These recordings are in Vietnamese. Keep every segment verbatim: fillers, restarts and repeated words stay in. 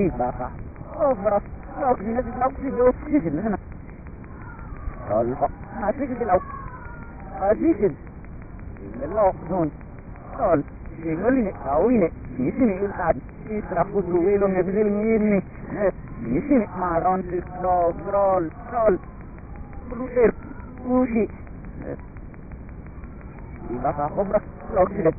baka. Obras, lauk minat lauk video, sisin na. Tol, asik dilaw. Asikin. Lauk nun. Tol, singoli ne, awi ne, isini ilad. Israfu duwelo ne bidil mirni. Isini maron sislo, grol, trol. Bruder, ushi. Baka obras, lauk silet.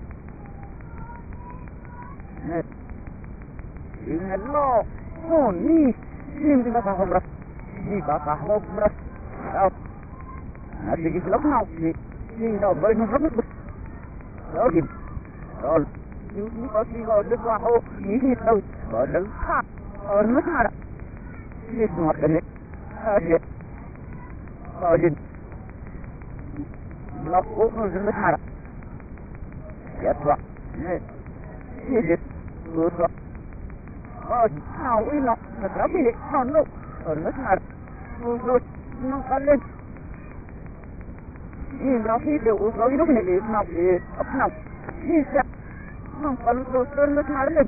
Ingatlah, oh ni, ni kita kah beras, ni bakah beras, oh, nanti kita lakukan apa ni? Ni dah banyak sangat beras, lagi, oh, ni pasti kau dekat oh, ni tahu, badal, ha, orang macam mana? Ni semua kena, ada, ada, lakukan orang macam mana? Ya tuan, ni, ni, tu. Oh, now we know the trouble is no, no, or not hard. No, no, no, college. You know, he do, so you don't need it now, up now. He said, no, college, so not hard.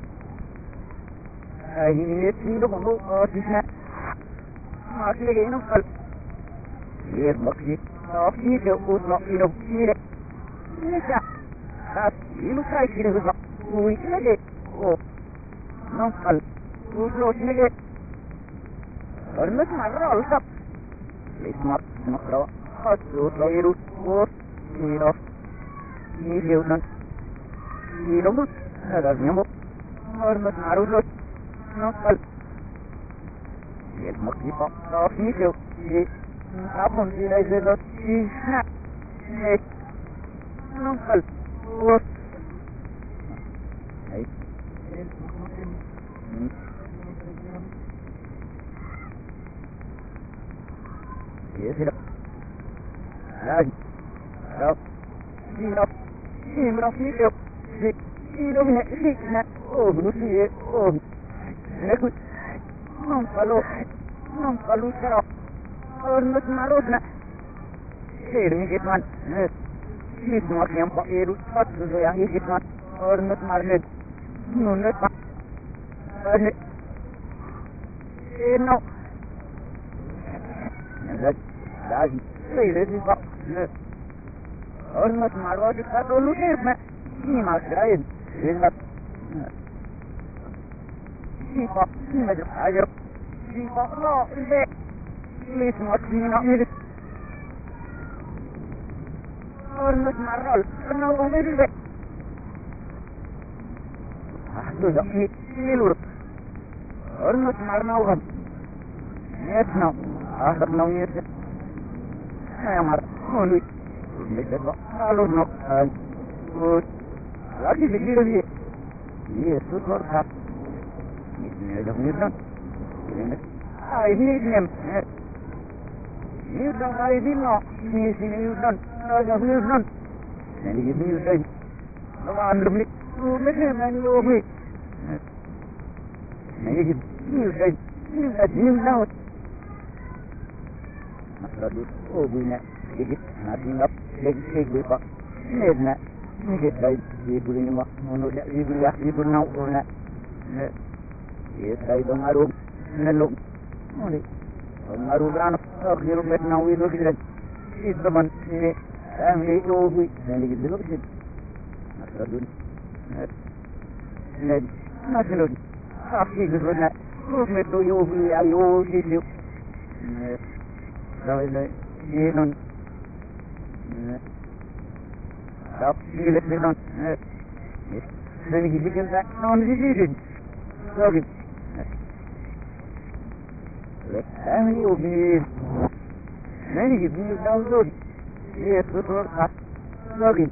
I need to go, or this hat. Not again, of college. Yes, but he, oh, he do, so you don't need it. Yes, that you look like it is a week like it. Oh. No, I'll close it. Or not my roll up. Please not, not roll. Hot root, lay root, or need off. Need you not. Need of it. Other number. Or not my root. No, I'll. Yes, must be pop off. Need you. Yes. Up on the eyes of the snap. Yes. No, I'll. Or. Yes, it is. Ah, no. See, no. See, no. See, no. See, see, no. See, no. Oh, no. See, oh. Neku. Non fallo. Non fallo, però. Oh, non smaro, na. Sì, mi che man. Sì, no, che un po' ero fatto, so ja, che man. Oh, non smaro, ne. Non ne fa. Ne. Eh, no. Lagi, saya sih pak, orang malu kita dulu ni, ni masih lain, lihat, si pak, ni macam aja, si pak, no, ini, ini semua ni nak ni, orang malu, orang orang ini, ah, tu dah ni, ni lur, orang malu kan, ni no, ah, tak no ni. Saya marah, oh ni, ni sebab kalau nak, lagi begini dia, ni susah tak, ni ada ni kan, ini, ah ini ni, ni dah hari ni no, ni sini ni dah, ada ni dah, ni ni dah, nama anda beli, tu macam mana you beli, ni ni dah, ni dah ni dah. Masalah oh punya sedikit nanti ngap sedikit bepa ni nak ni kita di bulan ni mah menurut dia di bulan di bulan nak nak ni saya dong aru nelok ni aru beran akhir met nak win lagi dah itu teman ni kami itu hui ni gitu lagi masalah ni nanti lagi akhir tu nak met tu yo hui ayo gitu rồi lại đi non đọc đi lên đi non nên cái cái cái non gì gì rồi rồi lại em đi ubi nên cái cái đâu rồi đi xuống xuống cắt rồi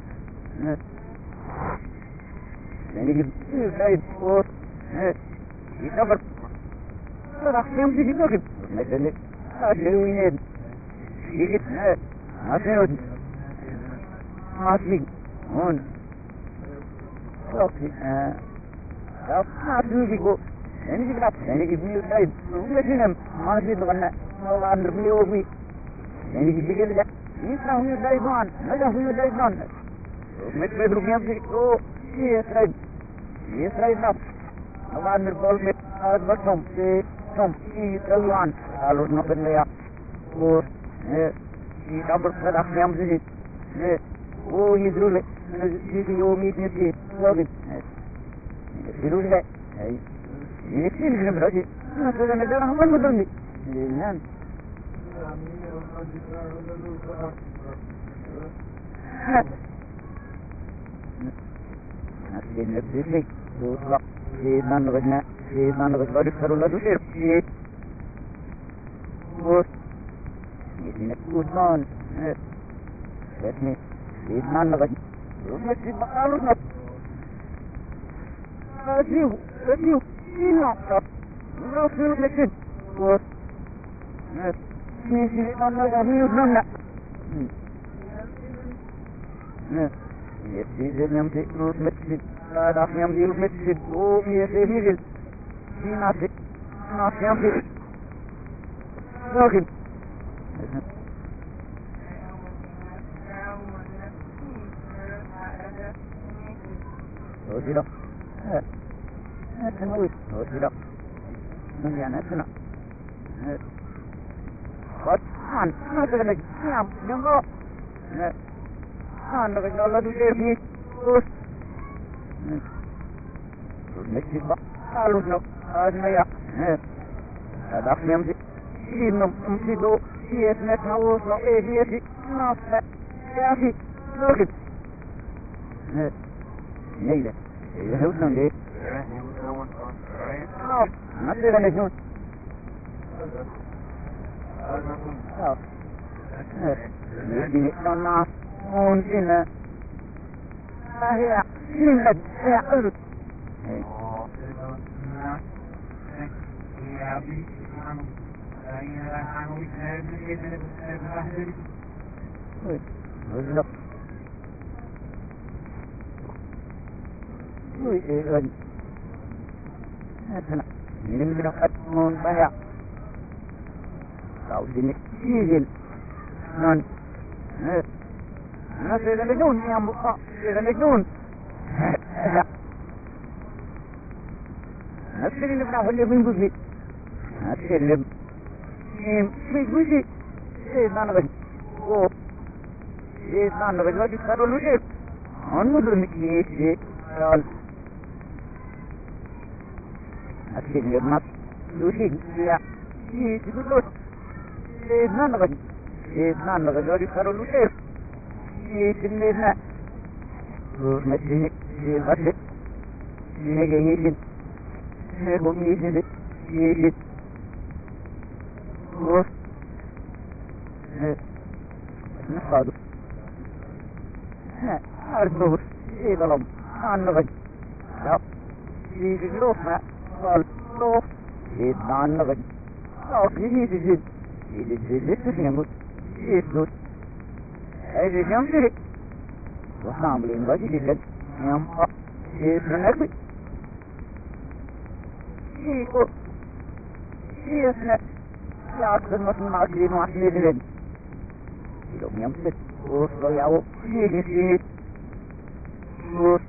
nên cái cái cái ô cái đó bật nó đặt thêm gì nữa cái này đây ada ini, ini masih masih, on, okey, ah, masih juga, ini juga, ini juga ni dah, mungkin ni masih tu kan, orang berbeli obi, ini juga dia, ini tahu ni dah iban, ada ni dah iban, met met rupiah sih, oh, yes right, yes right now, orang berbol met Ad vasum e som i talan alur no penlea o e i double kada kham zi e o hidrule zi zi o mi ni zi login hidrule ai ni kin gram raji na kada na dana man mudundi nan Asli nebdili dua di mana banyak di mana banyak karulah tu sih bos ini kusan ini di mana banyak rumah si malu nak asyik asyik ini nak nafsu lekin bos ini si mana kami usung nak Yes, this is an empty root message. God of him, you message. Oh, yes, he is. He not it. Not empty. Look him. Oh, sit up. That's an old. Oh, sit up. No, yeah, that's enough. What? Man, not going to jump. You go. Anda kan Allah tu dia ni, terus, terus mesti balu nak ada ya, ada apa yang si nom si do si es net haus nak eh dia si nak ya si, look, ni le, ini haus nak deh, no, nanti kan ni semua, oh, ni ni nak ممكن ما هي كلمة هي قلب من أتمون بها أو سنكتيجل نون أنا سيد المجنون يا مبقى سيد المجنون أسير اللي بناه اللي من بوزي أسير اللي من بوزي سيدنا نغج أوه سيدنا نغج واجه كارو لوجه أنو درمكي سيد قال أسير اللي بناه لوجه يا سيد لوجه سيدنا نغج سيدنا نغج واجه كارو لوجه يسمينا مسجد يبصر يجيد يقوم يجد يجد و نقاد أرجو يظلم عن غد لا يجلوه ما قال لوه يدعان غد لا يجد يجد يجد يجد يجد هذه جملة وحاملين وجديد يوم يسنك يكو يسنك يأكل مثل ما أكلين وحسنين لن يوم يمسك وصل يعو يجد يجد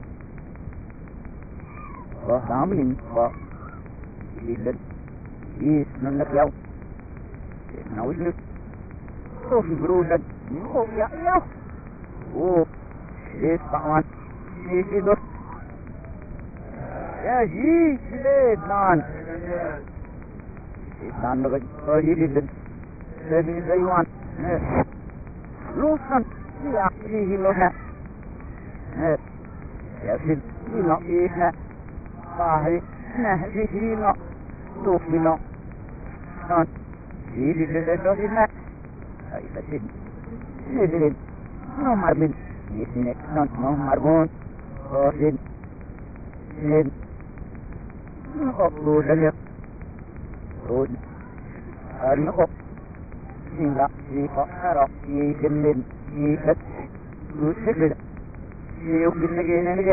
وحاملين وجديد يسنك يوم يسنك وفي برودا Oh ya ya, oh, ini kawan, ini tu, ya ini dan, dan bagai ini dan, ini Taiwan, lusan, ya ini loh, ya sih, ini loh ini, bahaya, nah ini loh, tuh ini loh, dan, ini dan ini, ayat ini. Ini no marbin, ini non no marbon, oh ini ini no budaya, oh ini no sila sila arok ini kenin ini ket, lucu ini ukin lagi ini lagi,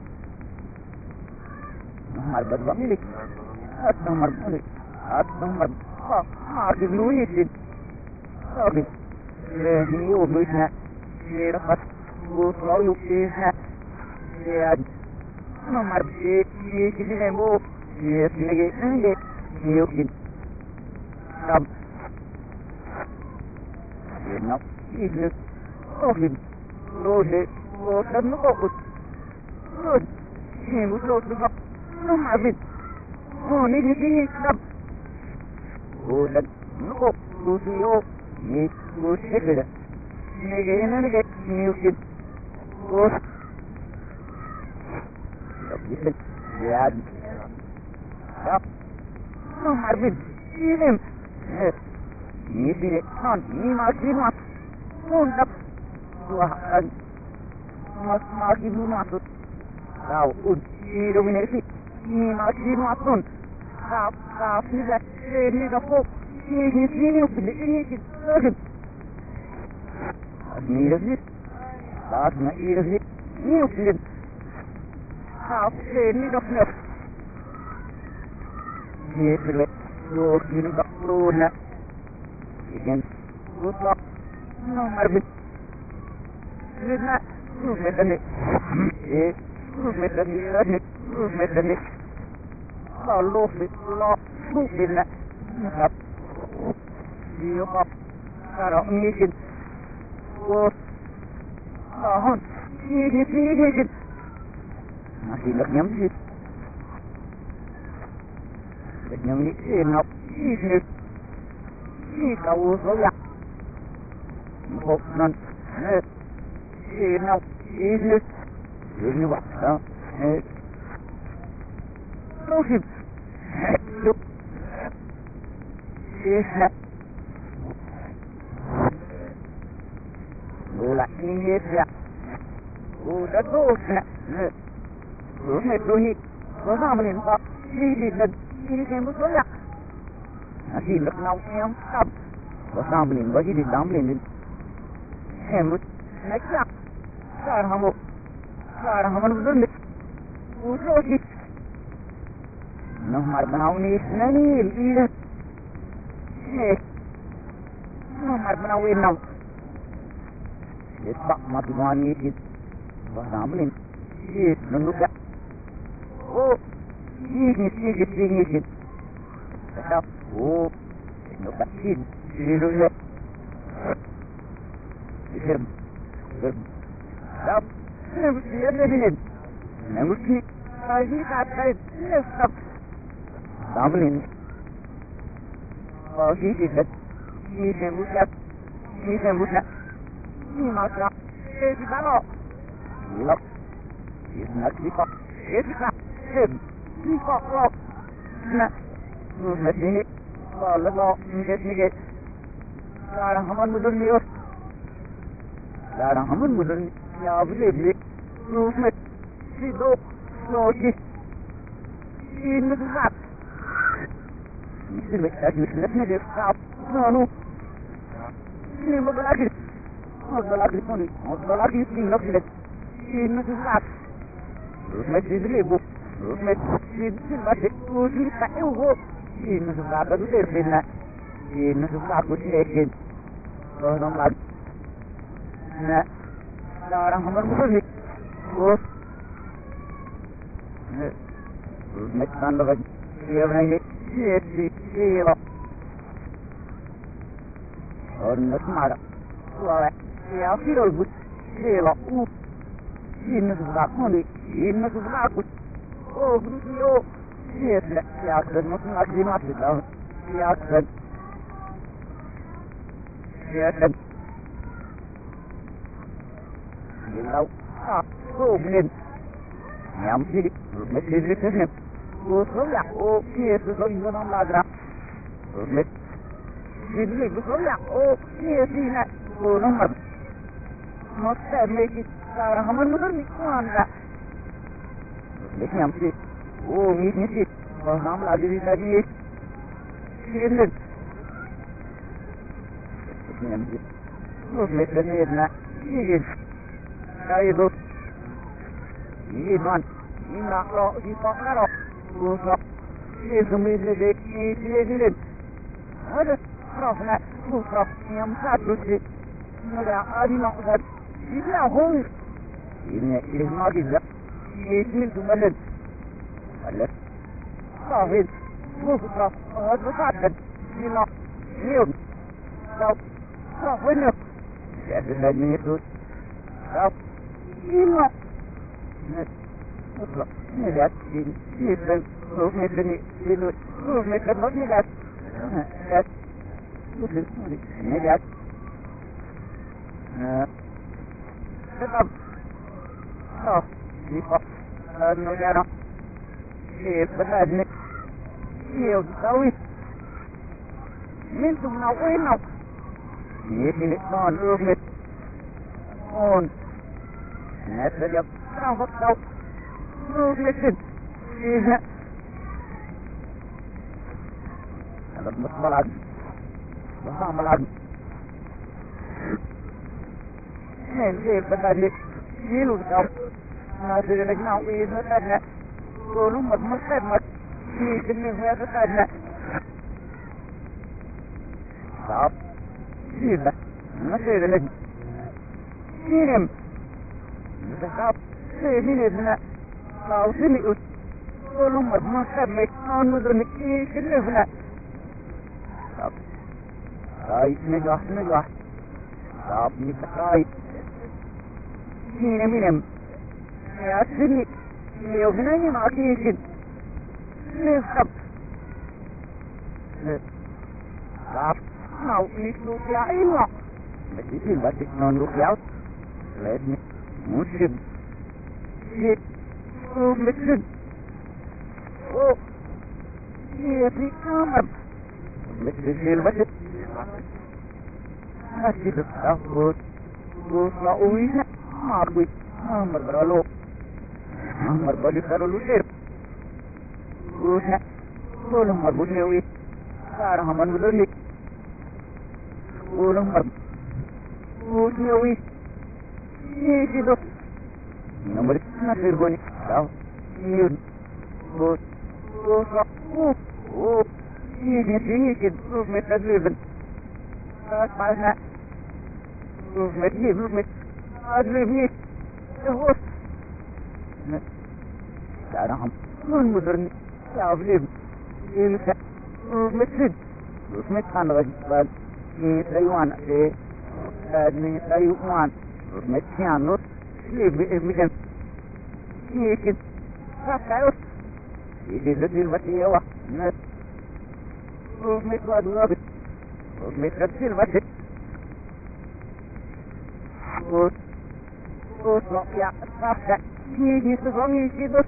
marbot banglik, atau marbot, atau marbot, ah ah di luar ini, oh هي وبيتها هي رقص وصلاوي وبيتها هي نمر بشيء هي كذي نمو Yes, nigga, nigga, you can come. You know, you just open, load it, load it, load it. Good. He was load it up. No, my bit. Oh, nigga, nigga, come. Load it, load it, load it, load it, load it. Nigga, nigga, you can load it. Listen, yeah. Stop. No, Marvin. See him. Yes. You see it. On. You must be not. Hold up. Tuhan. Must not be not. Now, would you dominate it? You must be not soon. Half, half is that. Say, nigga, folk. He is seeing you. He is certain. As near as it. Last night is it. You did. Half say nigga flip. Yes, let go to the road. Again, good luck. No, Marvin. Did not prove it, and it. Yes, prove it, and it. Prove it, and it. How low it, low, prove it, and it. Up. You up. Got out, and you can go. Oh, you can see it. Masih nak nyam sih, nak nyam ni enak, ini, ini kau soyak, kau nan, enak, ini, ini apa? Terus, look, ini, bola ini dia, udah terus. Rửa mệt đôi nhịp, có sao mà liền bọc, đi đi lần, đi đi thêm một số nhạc. Thì lực nóng em tập, có sao mà liền có gì đi đám liền đi. Em một, nách nhạc, sao là một, sao là một đơn lịch, út rô gì. Nó mặt nào ní, nó ní, đi lên. Nè, nó mặt nào quên nào. Để bạc mặt hoàn như thế, có sao mà liền, đi, nó lúc đã. Oh, ini ini ini ini. Tetap. Oh, nampak ini ini dulu. Isem. Tetap. Mesti ada ni. Mesti lagi kata tetap. Tamlin. Oh, ini ini. Ini sembuhnya. Ini sembuhnya. Ini macam. Eh, di mana? Ini. Ini nak dipak. Ini nak. Đi cọ lọc nè mệt đi bỏ lớp lọ mệt đi kì là đang không ăn một đơn đi ơi là đang không ăn một đơn nhà với điểm đi nó mệt đi đô nó đi đi nó cứ hạt đi mệt đã được lớp này được sao nó nu đi một đôi đi một đôi đi con đi một đôi đi đi nó đi đi nó cứ hạt mệt đi đi bộ mệt đi đi mà đi tôi đi phải vô đi nó chúng ta có đủ tiền bên này đi nó chúng ta có tiền rồi nó làm nè đó đang không có gì vô mệt tan rồi điều này đi đi đi vào rồi nó mà đó rồi kéo cái rồi bút đi vào u đi nó chúng ta không đi đi nó chúng ta có oh, Bruno, yes, ya keren, masih lagi masih tahu, ya keren, ya keren, Bilau, ah, oh, benin, nyam sih, masih di sini, oh, ya, oh, yes, so ini orang lagra, oh, met, sini, oh, ya, oh, yes, ini, oh, nomor, nomor, lagi, sekarang kamu nomor ni mana? Lekin yang sih, oh ini sih, oh ham lagi di tadi, ini, lekin yang sih, oh lekin ni na, ini, kaya itu, ini man, ini nak lo, ini tak nak lo, oh tak, ini semua ini dek, ini ini ini, ada, prof nak, oh prof, yang satu sih, ada ada nak ada, ini apa? Ini ini lagi dah. Ini tu mana? Alat. Kahvin. Muustra. Advokaten. Milla. Miun. Kau. Kahvin. Jäsenä niitut. Kau. Milla. Muustra. Neljät. Niitten. Ruumiitteni. Minut. Ruumiitten. Neljät. Neljät. Neljät. Tetap. Oh. Lipa. Nojana. Benar. Nhiều đâu Mình tụi nào quên nào Nghĩ thì nó còn ước mệt Ôn Nét sẽ nhập Sao bắt đầu Ước mệt xin Ý hả Alat mas malag Basta malag Hindi benar ni Gilu tau Nasi rin na uwi sa tanya Tulong magmasad mas Hindi ni huya sa tanya Stop Sila Nasi rin Sinim Stop Sinim na Kau sini ut Tulong magmasad may Ano doon ni Sinim na Stop Right nigga nigga Stop nigga right Sinim sinim Ya sini Nhiều cái này mà khi kịp Nên tập Đạp Nào ít lúc lại lọ Mấy cái gì bắt địch non lúc giáo Lên Muốn xin Xịt Ô mít xin Ô Xịt đi cao mập Mít xin xin bắt địch Nó chỉ được sao Bụt Bụt là uy nè Mà quỷ Mà mật bà lộ Nomor balik taruh lusir. Usah. Boleh marbut nyawi. Sekarang aman betul ni. Boleh marbut. Bus nyawi. Ini situ. Nomor nasir goni. Tahu. Ini. Bus. Bus. Oh. Oh. Ini sini kita meter ribu. Pas pasnya. Meter ribu meter. Ribu. Oh. Sekarang हम मुद्रन चावली इनका मिश्रित उसमें खाना बाद ये ताइवान से आदमी ताइवान उसमें छियानवे ये मिशन ये कि क्या करो ये जो दिल बच्चे हुआ न उसमें तो दूसरा उसमें कच्चे बच्चे वो वो तो क्या क्या ये ये तो हम ये तो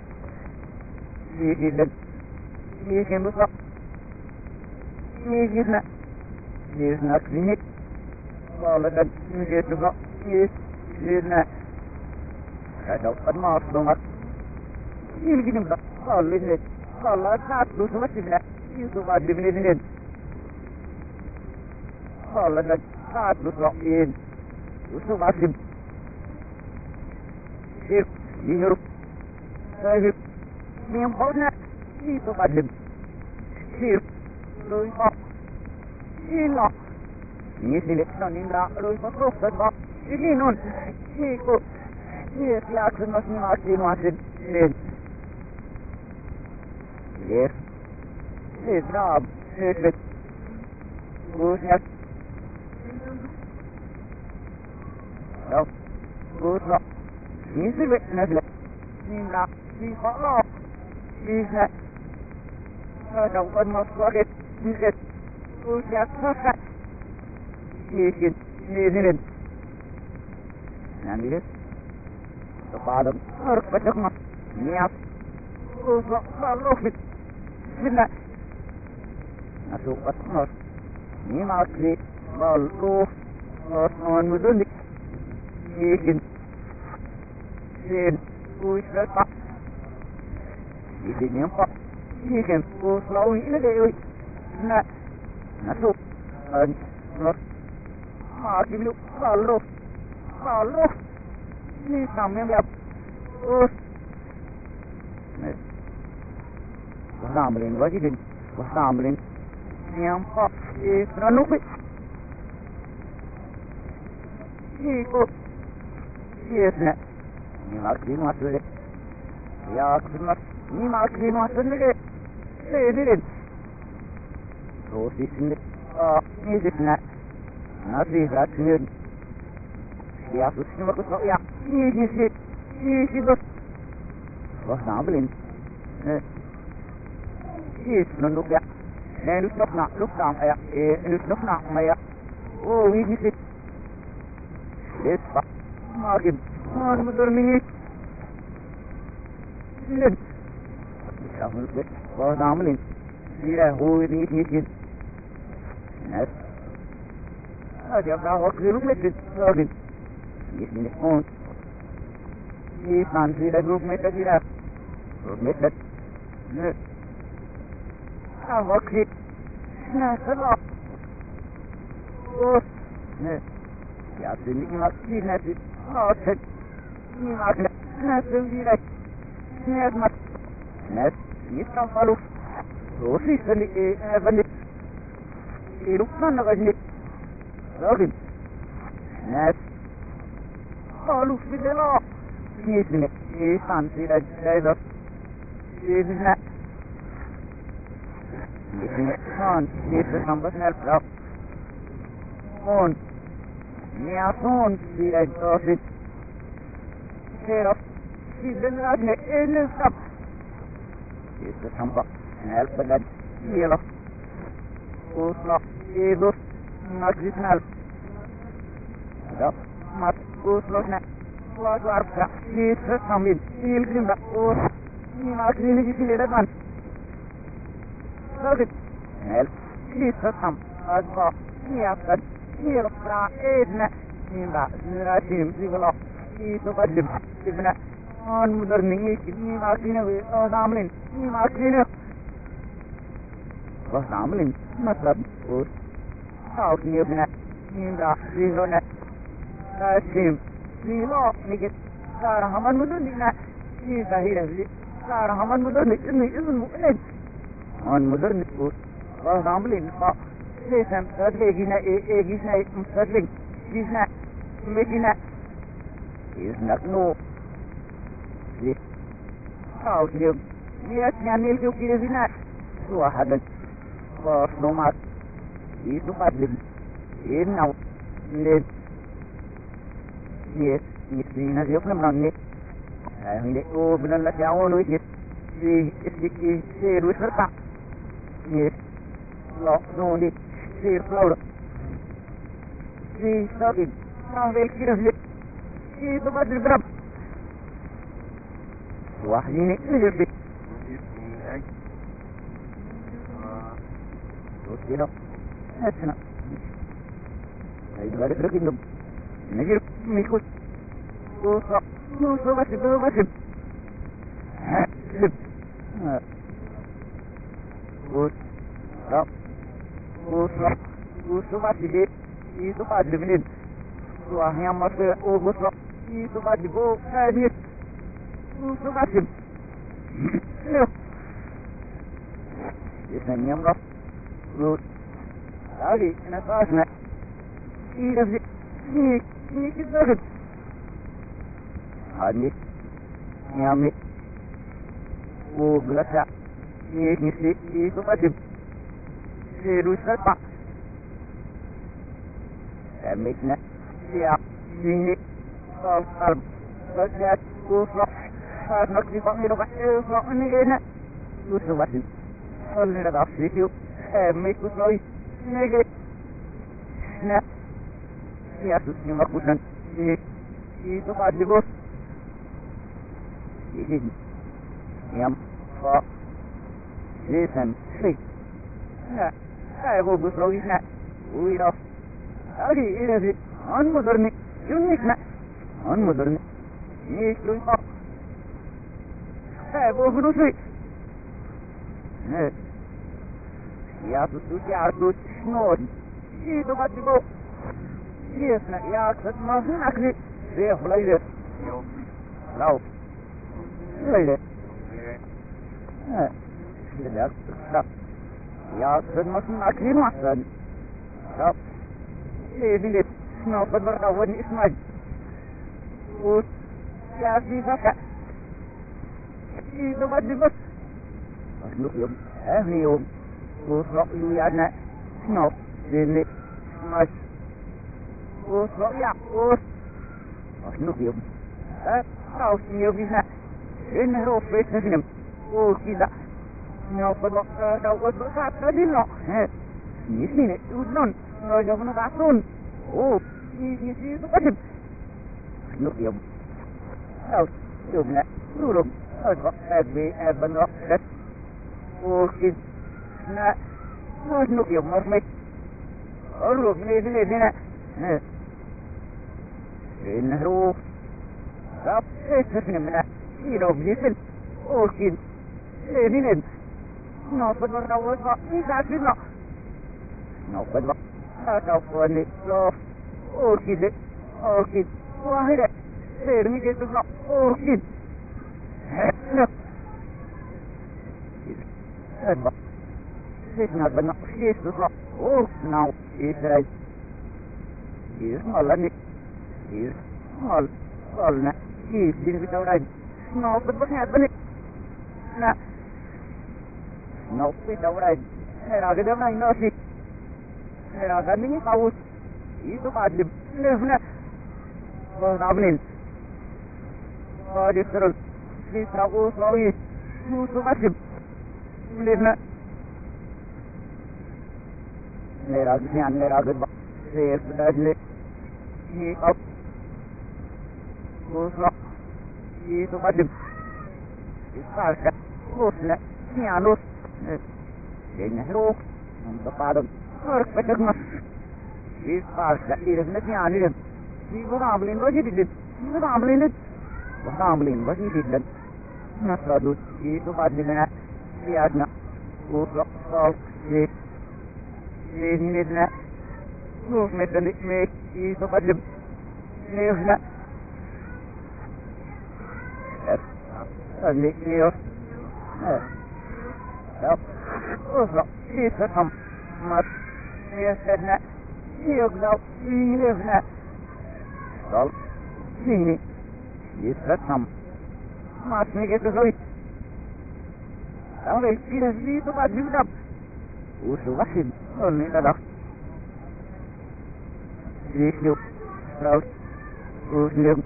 ये ये ये ये मतलब ये ये ना ये ना क्लिनिक वाला का ये तो ये ये ना ada pernah banget ini gini enggak kalau ini kalau satu sama tidak itu ada di sini kalau ada satu lokin itu masih ini huruf saya Miếng hốt nè, đi tôi bà đừng Xịt, đôi bọc Đi lọ Như thế lịch nó nhìn ra, đôi bọc rốt rất bọc Đi đi nôn Đi cô Đi lạc thân nó xin ngọt đi ngọt xin Lên Yes Đi ra, đi lịch Cô nhắc Đâu Cô lọ Như thế lịch nó lịch Nhìn ra, đi khó lọ Bisa Kadang kan mas pakai Bisa Usia kakak Sikit Sikit Nanti Kepada Harus baca mas Niat Usia Lalu fit Bila Masuk ke mas Ini masih Lalu Mas non mudah Sikit Sikit Usia tak Ini nampak Ini kan Pus lau ini dia Nak Masuk Nak Mati dulu Lalu Lalu Ini sampai lihat Pus Wasambalin Wajidin Wasambalin Nampak Ini Ranupit Ini kok Ini nak Ini lagi masuk Ya, aku ini masih masuk lagi. سيدين روسي سنة آه نيزتنا نصيحة سنة يا سوسي مكسر يا نيجي نيجي بس واه نعملين إيه نندوق يا نندوق نفنا نفنا يا إيه نندوق نفنا يا أوه نيجي سيد ليش ما كم ما نمدر مني لين شامل بس واه نعملين يا هو نيجي نيجي ناس هذا يبغى وقت يروح لسه لكن يسمى نكون يسمع في الجروب متى كذا جروب متى لا وقت ناس لا أوه ناس يا سيدي ما في ناس ما أحد ما أحد ناس في ناس ناس ما ناس يستعملوا روسي سني بني يروحون نقدني لكن ناس قالوا في دلا يسمع يسمع في الجايزة يسمع يسمع كان يسمع بس نلقى كون يعطون في الجايزة كيف في بلادنا إلى السب يسمع بس نلقى يلا وصل يدوس نجسنا لا ما وصلنا وارجع في سامين يلقينا و ما كريني في لدان لكن هل في سام أجمع يأكل يرفع إذن نبى نراسم سيبلا يتقدم ابن أن مدرني كني ما كريني وعاملين ما كريني وعاملين مثلا و أوكي ابن نبى سيبلا راسم سيلا نجد صار همان مدرني في ظاهرة صار همان مدرني إني إذن مؤمن أن مدرني وعاملين فا ليسن تدريجنا إيه جيسنا مستدرج جيسنا مدينة إذنك نو ليه أو اليوم يأتي عن الجو كيزنا واحدا فاصلومات يتقدم إنه ليه yes يسينا يفهم مني هني أو بدنا نتعاون ويجي في إستيكي سير وسرقة yes لا نودي سير فلورا في ساقين نعمل كده في تبادل برب واحد ينقل بيت وكذا هاتنا هيدا بارك ركينهم نجيب ميكوس وصا وصا بس بس بس وص لا وصا وصا بس بيت itu pada menit wah yang masa oh bosok itu pada go tadi itu masih itu nyamro lu tadi kenapa asna ini ini ini kita kan ani nyami oh belaka ini sih itu pada serius apa متنا يا سيني قلب بدأت وصل صار نقدي فمي لو فمي هنا وصلت قلنا لك أفسيتيو ميت وصلي نيجي نا يا سوسي مقبولا itu pasti bos ini yang fa listen sih nah saya bagus lagi nak udah هذه إلى عن مدرني يونيكنا عن مدرني يكلو يطاق هابو فنوسي يا تسوسي عردوش شنود يدو باتبو يسنا يا أكسد ما في أكلي سيخ ليلة لو ليلة ليلة يا أكسد ما في أكلي محسن لو ليه بنت اسمه بدر أولي اسمه و يا في فكا إذا بدي بس nước yếm hé nhiều ô sọ lưu ya nè ngọc đến nè mà ô sọ ya ô nước yếm hé tao nhiều cái nè đến hero face nè nhầm ô kia đã ngọc bắt bắt đầu có bữa khác tới đi lọ nhỉ nè tụi non rồi giờ nó bắt luôn ô đi đi đi nó bắt nước yếm tao dùng nè đủ rồi ở góc đẹp về ở bên góc đất ô kia nè nó nước yếm mất mấy ở ruột này thế này thế này nè đến ruột đáp hết hết này nè đi đâu đi xin ô kia thế này nè nó vẫn còn đâu có đi ra xin nó nó vẫn còn ở đâu còn đi lo ô kia đấy ô kia quá hết đấy để đừng cái tụi nó ô kia hết được hết rồi hết ngặt bên nó hết tụi nó ô nào ít đây ít mà lần này ít mà lần này ít đi cái đâu đây nó vẫn vẫn hết bên này nè nó cái đâu đây hay là cái đâu này nó gì hay là cái này tao ít tụi bạn đi nè nè vào nào bên và đi rồi đi sao ô rồi thu số bắt chìm lên nè này là cái nhà này là cái bọc xe đây lên đi ốc ô số đi số bắt chìm đi sao cái ô nè nhà nốt để nhà rô không có ba đồng ở cái đất mà đi sao cái đi được nhà đi được đi có làm lên có gì đi được có làm lên đấy Ramlin was he did Nasradut, he to Badina, Siadna, Utlok, Salt, State, Nidna, movement and it make he to Badim, Nivna, and Nick Neil, Up, Utlok, he said some, Mat, he said that, he looked out, he lived that, Salt, Sini. Yes, that's some. Must make it a way. Now they see the sea to butt you up. Who's the washing? Only the duck. See you. Rout. Who's new?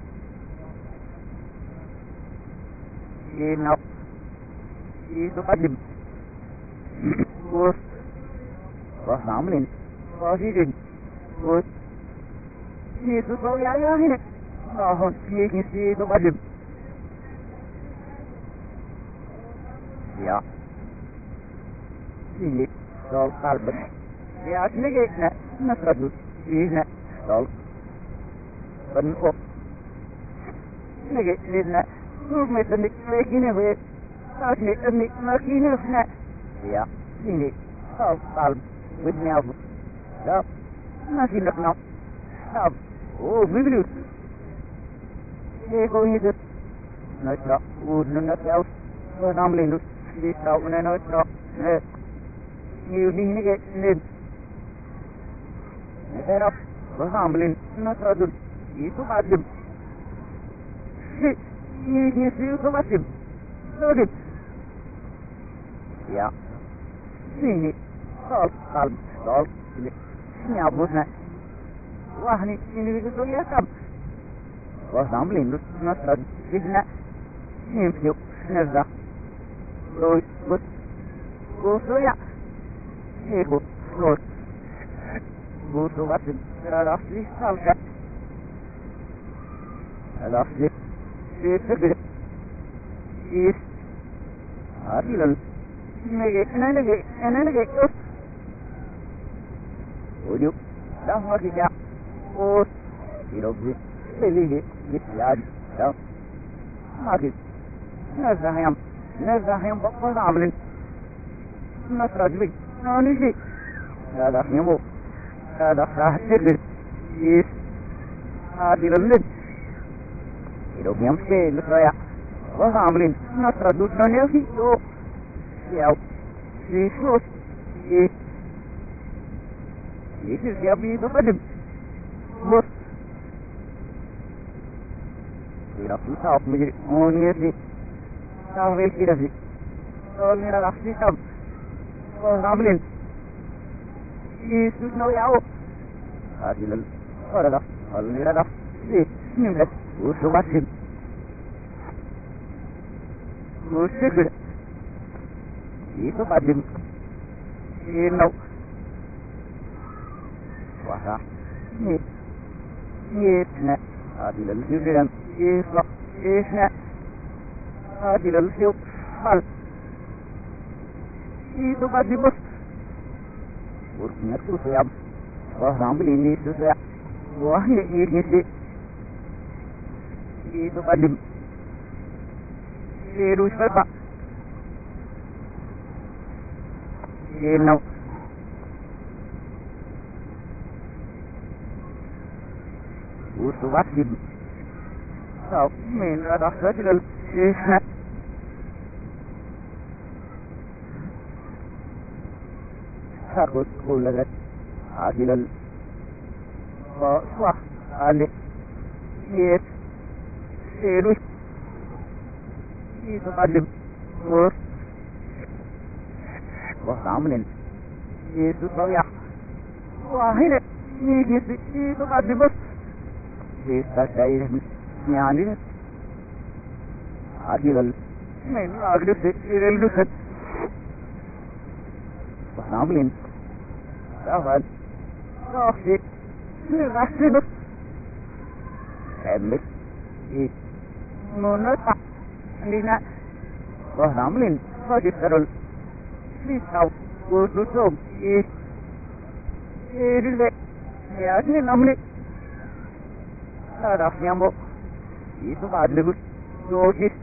See now. See to butt him. Who's. What's happening? What's he doing? Who's. See to go young in it. Oh, see, you see the body. Yeah. See, so carbon. Yeah, negate that. Not a good. See that. So. But oh. Negate that. Who made the nick making away? I'll make the nick making of that. Yeah. See it. So carbon. With me out. Yeah. Nothing of now. Oh, we will. Cô như thế nói rõ u nó nó theo và nam lên lúc đi sau này nói rõ nhiều đi như cái nên thế đó có nam lên nó rõ được ý số ba điểm như như siêu số ba điểm số điểm ya ini sol kal sol nhà bút này wah ini ini itu tuh ya kam was namlin lu na sad signa nim fiu nazda rồi bút cô số ya he cô rồi bút số bắt ra đó đi sao cả đó đi đi cái đi à đi lần này cái này này cái này này cái ôi điệu đang hoa thì ya ô thì đâu biết cái gì vậy biết là đâu mà thì nó ra ham nó ra ham bóc vào làm lên nó ra gì nó như gì là đặt nhiều bộ là đặt ra hết đi đi à đi lần lên thì đâu nhắm xe nó ra có làm lên nó ra đút nó nếu gì đâu kéo đi xuống đi đi thì kéo đi nó bắt được một thì đó cứ sao mình ôn nghe gì sao về kia gì mira la system. Ramlin. Is no yao. Adilal. Orada. Almira da. Si. Nimle. Usubasim. Usigul. Itu badim. Ino. Wah. Ni. Ni. Ne. Adilal sibiran. Isla. Isna. Adilal sib. Hal. Itu badim. Urusnya tu saya. Wah, rambil ini tu saya. Wah, ini ini. Itu badim. Terus apa? Ino. Urusu badim. Sao, mình đã đọc hết rồi. Takut kulagat adilal wah ali yet serus itu badim ur wah ramlin itu saya wah ini ini gitu itu badim bos bisa saya nyani adilal main agak sih itu set wah ramlin Rawan, rohit, ngerasih, remit, it, monotak, lina, wah ramlin, wah diterul, lisau, urusum, it, irile, ya ini namanya, arah nyamuk, itu badut, rohit,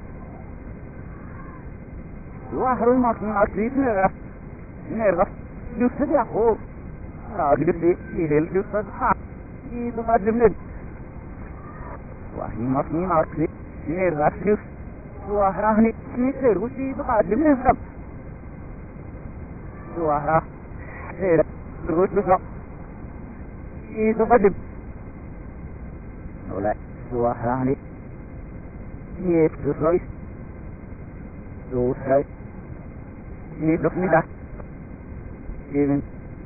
wah rumah ngasih nerah, nerah, justru aku. Agak sih, ini justru ha, itu macam ni. Wah, ini mak ni mak sih, ini rasus. Wah, rah ni, ni serus itu macam ni kan. Wah, rah, ser, terus terus. Itu macam. Oleh, wah rah ni, ni terus terus. Terus terus. Ini terus ni dah. Ini.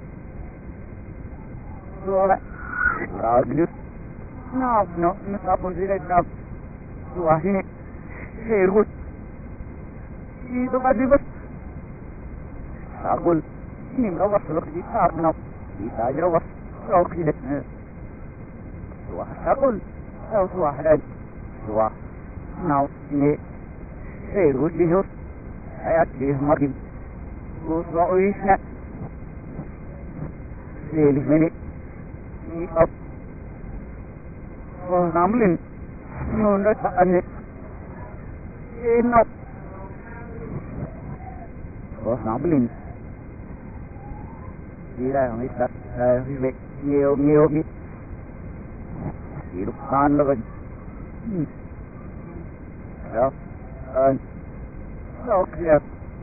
Soalnya, ragus, no, no, no está posible, no, wah ini, serus, itu pasti bos, agul, ini merawas loh kita, no, kita aja rawas, loh kita, wah agul, oh wah dan, wah, no, ini, serus dihus, ayat dih makin, bos wah isnya, selih menit. Up. Oh, ramlin. No, no, ane. Ino. Oh, ramlin. Tidak, tidak. Eh, tidak. Nhiều, nhiều ít. Chỉ lúc tan rồi. Đó. Ờ. Đó kìa.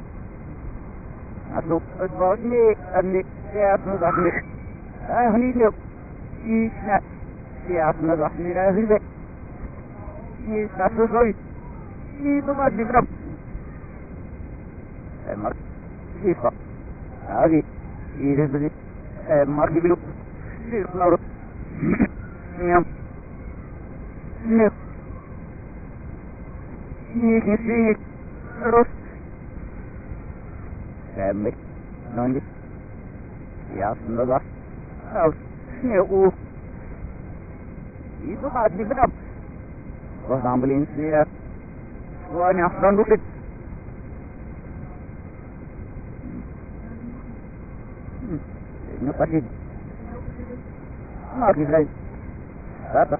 À, lúc ở đó đi, anh đi. Kìa, nó gặp đi. À, đi được. Isna, siap nggak ni dah ribe. Ini satu lagi, itu masih berapa? Emak, siapa? Lagi, ini beri, emak dibeluk, siapa lalu? Nyam, nyam, ini ini terus, emak, nanti, siap nggak? Tahu. Eu itu tadi berapa? Wah sambilin siap. Wah nyafran dulu. Ini pasti. Mari guys. Apa?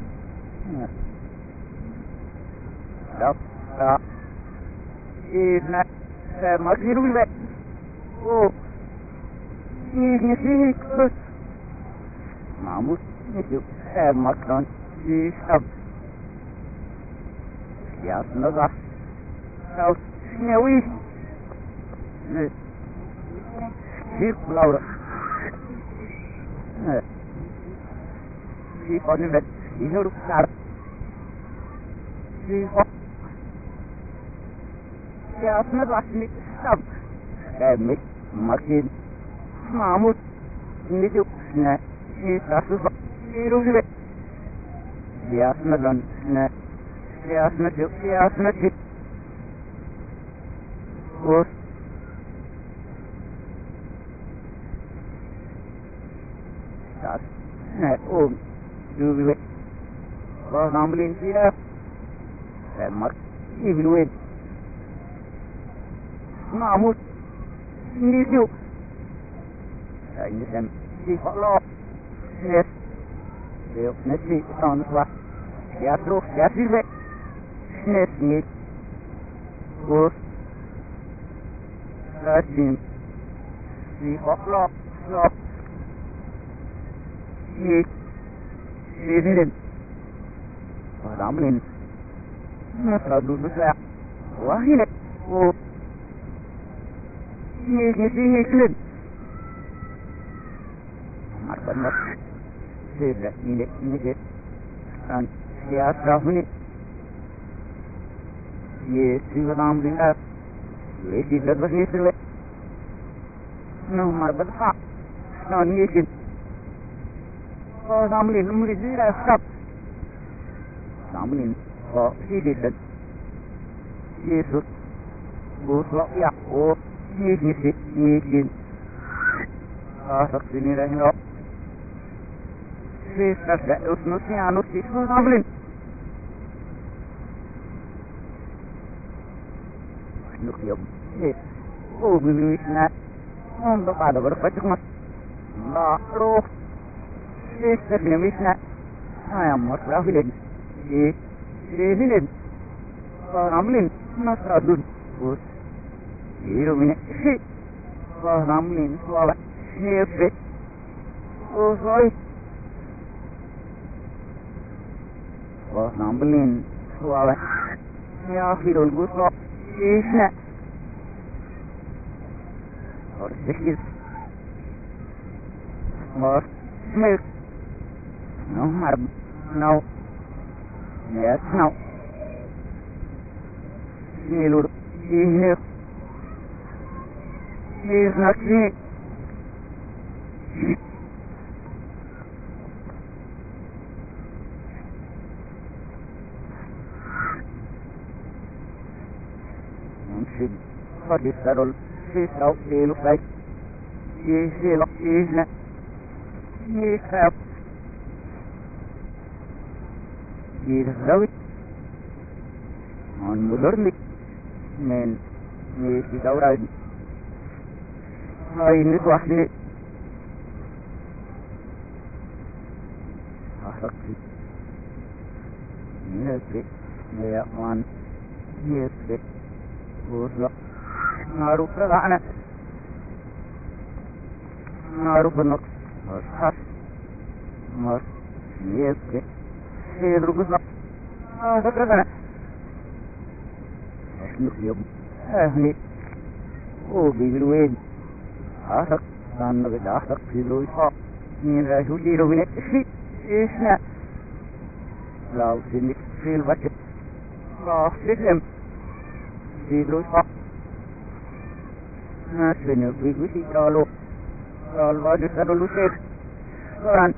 Dapat. Ini saya masih dulu. Oh. Ini sih terus. Mamus itu eh makan di sab. Ya senaga. Kau nyewi. Nih. Hip Laura. Eh. Si konet ini rukar. Si Ya senaga ni Stop. Emit. Makin. Mahmud. Nidu. Ne. Isasu. Iruvile. Yasna dan. Ne. Yasna ju. Yasna ju. Us. Das. Ne. Um. Iruvile. Var namlin sila. Mak. Iruvile. Mahmud. Nidu. Ini kan si Allah. Yes. Dia nanti tahun depan. Dia terus dia sih. Yes ni. Us. Rajin. Si Allah. Allah. Ni. Ini ni. Ramlin. Masa dulu saya. Wah ini. Oh. Ni ni si ni. Benar, tidak ini ini kan siapa ini? Ye siapa namanya? Ye siapa sih itu? Nomor berapa? Non ini. Oh namanya nomor ini siapa? Namanya oh ini dan Yesus. Buslo ya oh ini sih ini. Ah sini dah. Festas da usnusnya anus itu namlin. Nuk yom. Eh. Oh bilisna. Untuk ada berpacuk mas. Nah, roh. Festas bilisna. Ayam mas rahilin. Eh. Rahilin. Namlin. Nasradun. Us. Iru ini. Si. Namlin. Suara. Nyepe. Oh sorry. Wah, namblin suara. Ya, hidul guslo. Isna. Or sikis. Or milk. No harm. No. Yes, no. Nilur. Ihir. Is not me. What is that all? This how they look like. Yes, they look easy. Yes, have. Yes, have it. On modern men, yes, it's all right. I need to ask it. Asakti. Yes, it. Yeah, one. Yes, it. Good. Naru pradana. Naru benok. Mas. Mas. Yes. Pedro Guzmão. Ah, da pradana. Nuk yum. Eh, ni. Oh, biru eh. Asak. Tanah beda asak biru itu. Ni dah hudi rohine. Si. Isna. Lau sini feel baca. Lau film. Biru itu. Nah, sebenarnya begitu sih kalau kalau ada satu luset orang,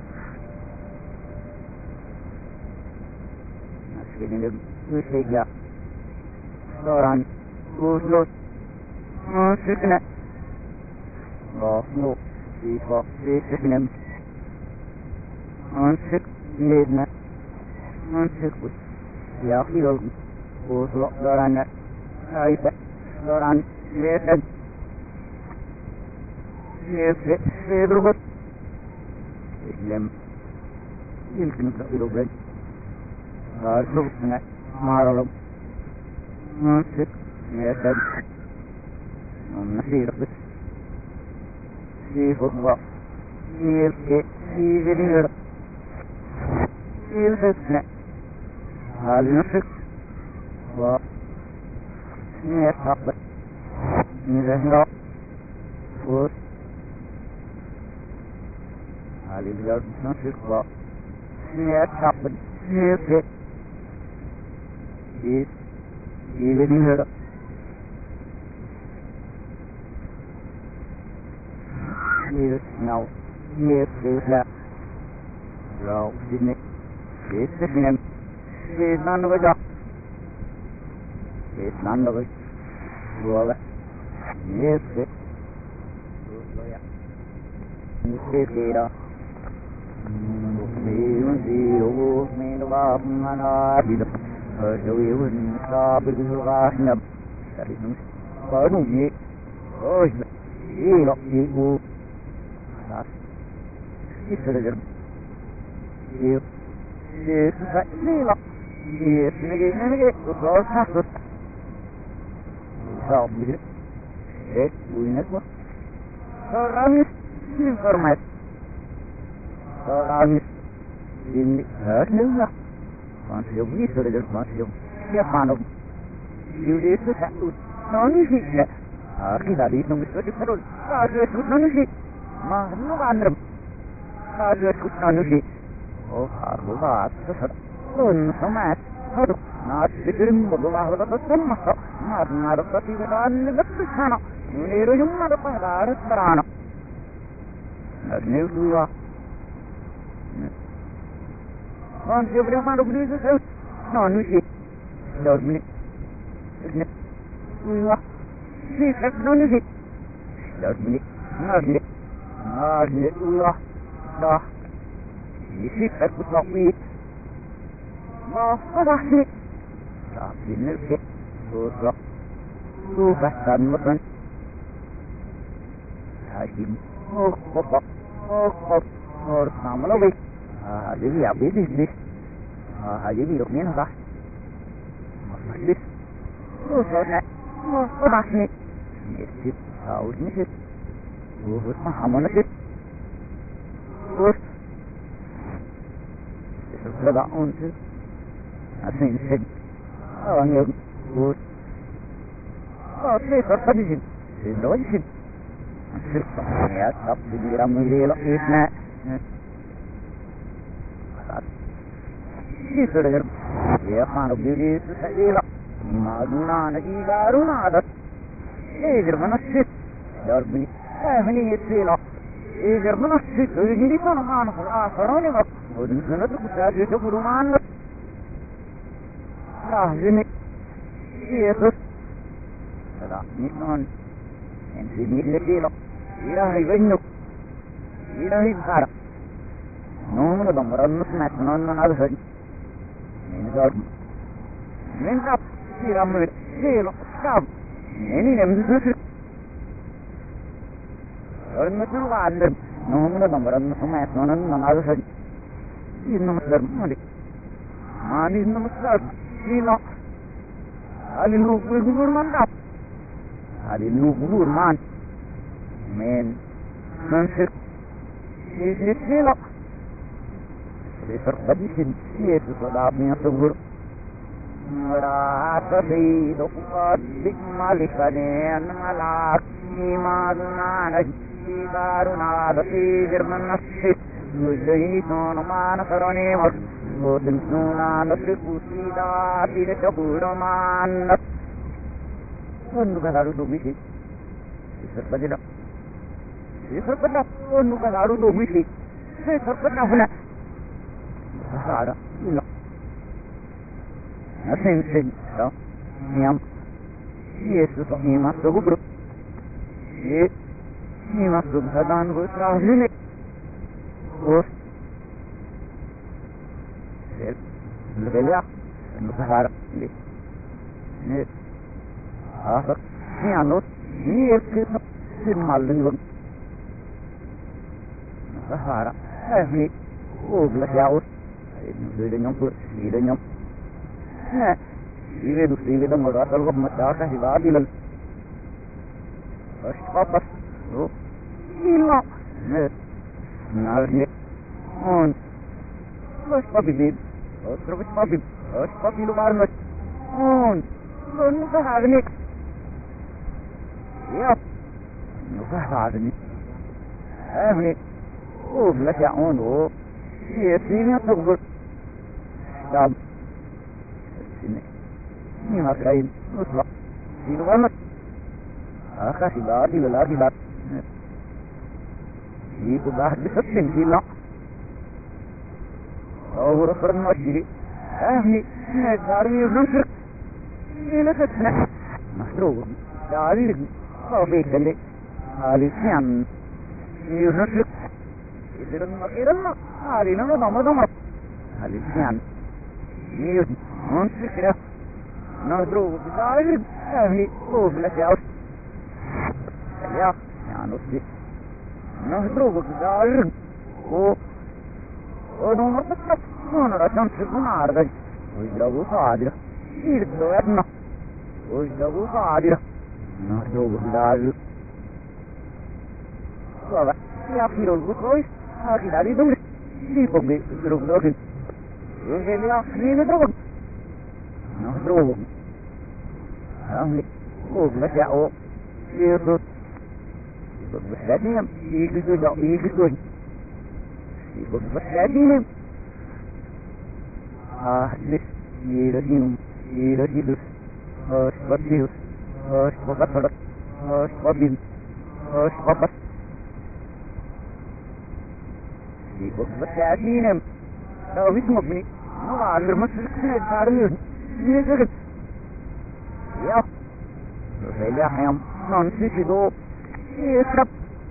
nah sebenarnya luset ya orang luset, nah sebenarnya oh no, sifat sebenarnya, nah sebenarnya, nah sebenarnya ya kalau luset orangnya, ayat orang lihat. Yes, Pedro got them. Ilkin ka ilobred. Ah, so na maralo. Ah, sit. Yes, that. Um, nasi rapid. Si football. Yes, ke. Si video. Yes, that. Ah, nasi. Wow. Yes, rapid. Yes, no. Foot. Ali biar nasib wa niat happen niat is even here Yes, no. Yes, yes, that. Roll, didn't it? Yes, didn't it? Yes, none of it. Yes, none of it. Roll it. Yes, it. Yes, it. Mình diệu mình bám na đi đập ở đâu yêu mình xa bên ra nhập tại nó có đủ nhỉ ôi gì lọc gì bu sát ít rồi giờ yêu yêu phải gì lọc yêu này cái này cái có sát rồi sao biết đấy bùi nét quá ramis informat ramis ini harusnya masih begitu saja masih dia panas jadi itu satu nonisi ya kita di nomor itu terus ada itu nonisi mana mana ada itu nonisi oh harus bahas pun sama harus nasi kirim berdoa berdoa sama mana ada tapi kan lebih sana ini rumah ada pada terana ini dua Con siêu đeo mang đồng đi rất sâu nó nuôi gì đầu mình nè nuôi hoa gì khác nó nuôi gì đầu mình nó gì nó gì nuôi hoa đó gì khác cũng học đi nó có gì gì đó thì nó sẽ tu học tu phát triển một lần hai chín ô ô ô ô ô làm nó đi à jadi ya bisnis bis ah jadi hidupnya apa bisnis oh soalnya oh apa sih bisnis tahu bisnis oh mah mana sih oh sudah untuk asing sih oh ya oh oh sih apa sih sih doang sih ya tapi dia mengelak isna ini sudah ya kan begini saja mana lagi baru ada eh Jerman sih darbi eh ini sih lah eh Jerman sih jadi kan mana ah sekarang ini udah sana tuh bisa jadi perumahan lah ini itu ada ini kan ini ini lah ini ini ini har non ada meron smack non ada sih ini dah ini dah siram ini loh siram ini nemzus orang itu ada non ada meron smack non ada sih ini nomor mana mana ini nomor ini loh ali lu gubur mantap ali lu gubur man men mansir ini ini loh Terkadang itu sedapnya subur merasa hidup adik malikanen malak imanana daruna dati Jerman nasib jadi sono mana karone mak bodin suna nasib usida tidak kabur man untuk kalau tu misi terkadang terkadang untuk kalau tu misi terkadang pula ada ini asing sing so niam Yesus ini masuk grup ini masuk sadan grup ini grup sel lebih ya besar ini ini apa ini anut ini itu simal dengan besar ini oh belas jauh Sudah nyamper, sudah nyamper. Nah, ini tu, ini tu mula asal kau macam si badi lal. First papas, oh, hilang. Nah, nalnya, on. First papi bid, first first papi, first papi lu baru nak, on. Lu dah hari ni. Ya, lu dah hari ni. Eh ni, oh belas ya on, oh. Iya, sini tu ber. Dah. Sini. Ini makain. Uslah. Sini banget. Ah, kasih lagi, lagi lagi. يبقى بسبب كيلو أو رفض مجري أهني نجاري نصر إلى فتنة محروق داري خوفي كلي هالي سيان ينصر إذا ما إذا هالي نما نما نما هالي سيان يود نصر كده نصر داري أهني خوف لا جاوس يا يا نصر نصر داري هو ودون ربطة non era tanto guarda ويجلبوا صادرة يردوا يدنا ويجلبوا صادرة نردوا بلال وابا يأخيروا البطويس هاكي داري دولي ديبوا بيسروا بلوكين ويجب يأخيروا دروب نردوا أهلي خوب لسعوا يردوا يبقى بحلاتهم يجلسوا جو يجلسوا يبقى بحلاتهم Ah, this year him, year hidus, hush what his, hush what what hush what him, hush what what. He was the cat in him. Now we smoke me. No, I must have started you. Yes, it. Yeah. Well, I am non city go. Yes, up.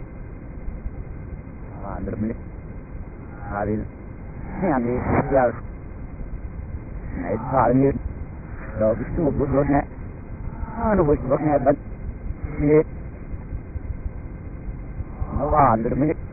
Under me. I will. And yes. Này thả nhiên đó cái số một bút lót nè nó bút lót nè bật nè nó vào được mấy